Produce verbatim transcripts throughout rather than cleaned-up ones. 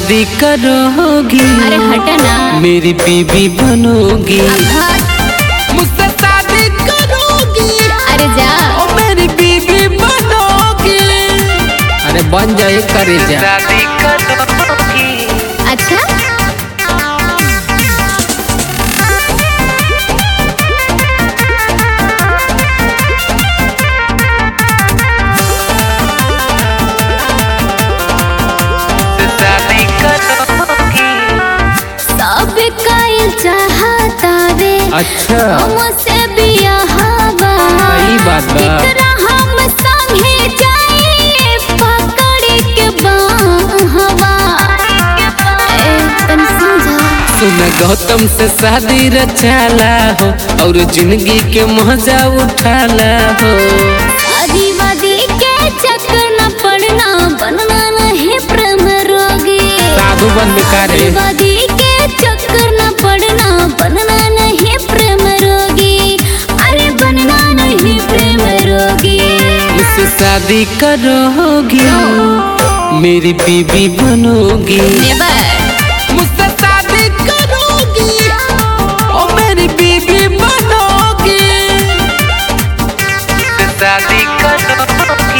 शादी करोगी? अरे हटना। मेरी बीवी बनोगी? मुझसे शादी करोगी? अरे जा। ओ मेरी बीवी बनोगी? अरे बन जाए करे जा। शादी करोगी? अच्छा चाहता वे अच्छा मुझसे बियाह सही बात बा। हम संगे जाए पकड़ के बाहवा तन समझा। सुन गौतम से शादी रचाला हो और जिंदगी के मजा उठाला हो। शादी वादी के चक्कर न पड़ना, बनना नहीं प्रेम रोगी। साधु बन बेकारे। शादी वादी के चक्कर न पड़ना, बनना नहीं प्रेम रोगी। अरे बनना नहीं प्रेम रोगी। मुझसे शादी करोगी? मेरी बीवी बनोगी? मुझसे शादी करोगी? ओ मेरी बीवी बनोगी? मुझसे शादी करोगी?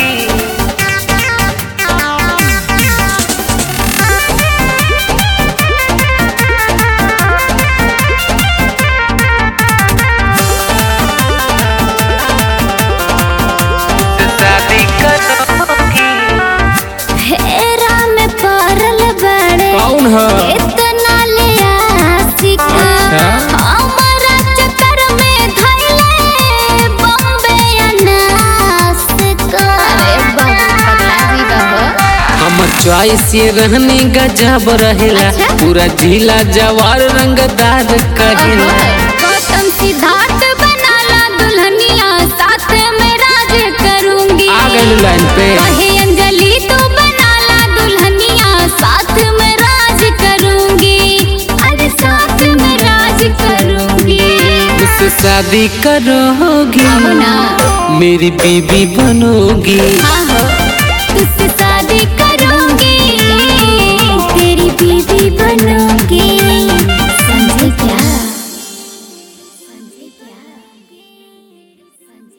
कौन है? इतना ले आशिक हमारा चक्कर में धइले बॉम्बे अनासिक। अरे पगला जी बहो। हम चॉइस ये रहने गजब रहेला। अच्छा? पूरा जिला जवार रंगदार कहेला। गौतम सिद्धार्थ बनाला दुल्हनिया, साथ में राज करूंगी। आ गई लाइन पे। कहे अंजलि तू बनाला दुल्हनिया, साथ में राज करूंगी। अरे साथ में राज करूंगी। मुझसे शादी करोगी? अब ना। मेरी बीवी बनोगी? हाँ